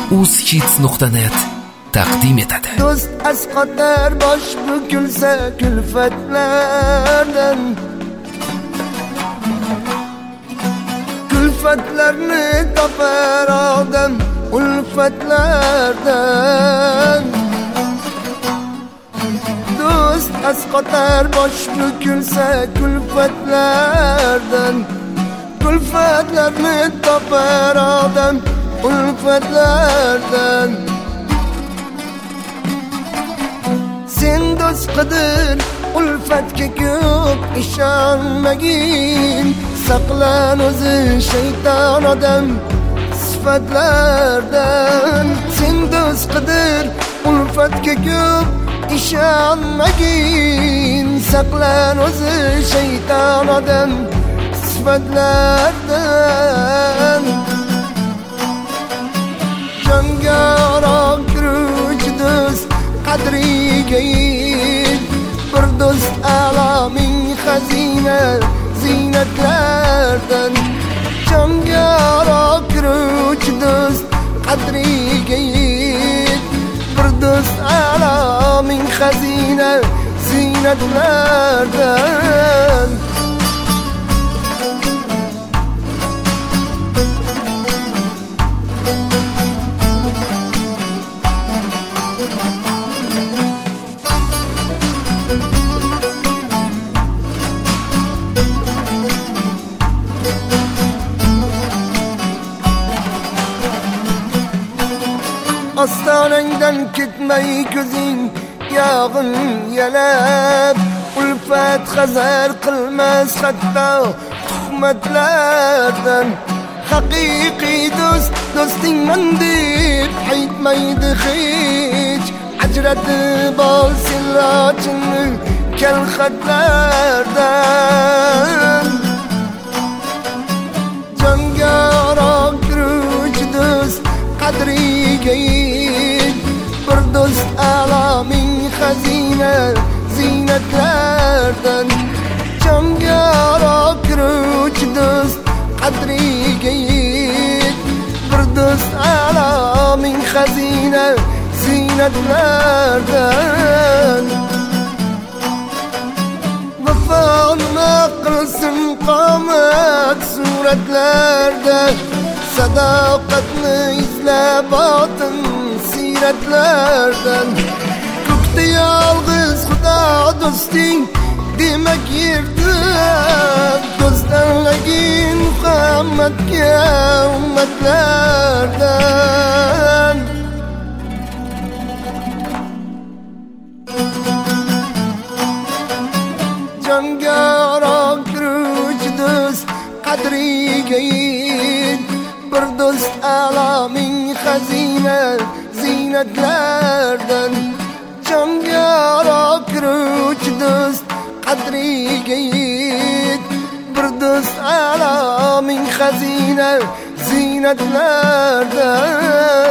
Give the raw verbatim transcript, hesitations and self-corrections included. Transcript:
uzhits nuqta net taqdim etadi. Do'st asqotar bosh bukilsa kulfatlardan, kulfatlarni topar odam ulfatlardan. Do'st asqotar bosh bukilsa kulfatlardan, kulfatlarni topar odam ulfatlardan. Sen do'st qidir ulfatga ko'p ishonmagin, saqlan o'zi shayton odam sifatlardan. Sen do'st qidir ulfatga ko'p ishonmagin, saqlan o'zi shayton odam sifatlardan. Jonga rom kiruvchi do'st qadriga yet, bir do'st alomin xazina ziynatlardan. Jonga rom kiruvchi do'st qadriga yet, bir do'st alomin xazina ziynatlardan. Ostonangdan ketmay ko'zing yog'in yalab, ulfat hazar qilmas hatto tuhmatlardan. Haqiqiy do'st do'stingman deb aytmaydi hech, ajratib ol silochinni kalxatlardan. Jonga rom kiruvchi do'st qadriga yet, bir do'st alomin xazina ziynatlardan. Jonga rom kiruvchi do'st qadriga yet, bir do'st alomin xazina ziynatlardan. Vafo nima qilsin qomat suratlarda, sadoqatni izlab botin siyratlardan. Ko'kda yolg'iz Xudo do'sting demak yerda, do'st tanlagin Muhammadga ummatlardan. Jonga rom kiruvchi do'st qadriga yet, bir do'st alomin xazina ziynatlardan. Jonga rom kiruvchi do'st qadriga yet, bir do'st alomin xazina ziynatlardan.